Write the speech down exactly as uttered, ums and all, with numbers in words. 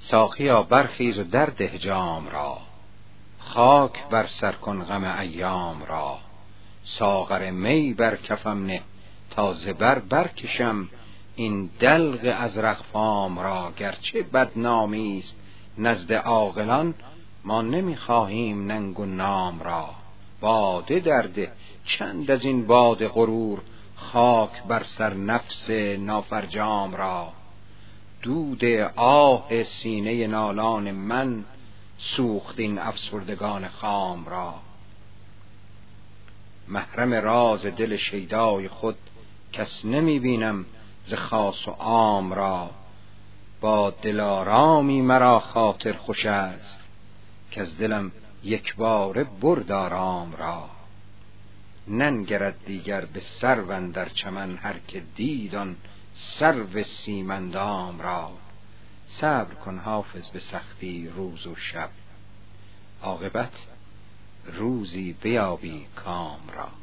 ساقیا برخیز و درده جام را، خاک بر سر کن غم ایام را. ساغر می بر کفم نه تا زبر برکشم، این دلق ازرق فام را. گرچه بدنامی است نزد عاقلان، ما نمیخواهیم ننگ و نام را. باده درده چند از این باد غرور، خاک بر سر نفس نافرجام را. دود آه سینه نالان من، سوخت این افسردگان خام را. محرم راز دل شیدای خود، کس نمی بینم ز خاص و عام را. با دلارامی مرا خاطر خوش است، که از دلم یک باره برد آرام را. ننگرد دیگر به سرو اندر چمن، هر که دید آن سرو سیمندام را. صبر کن حافظ به سختی روز و شب، عاقبت روزی بیابی کام را.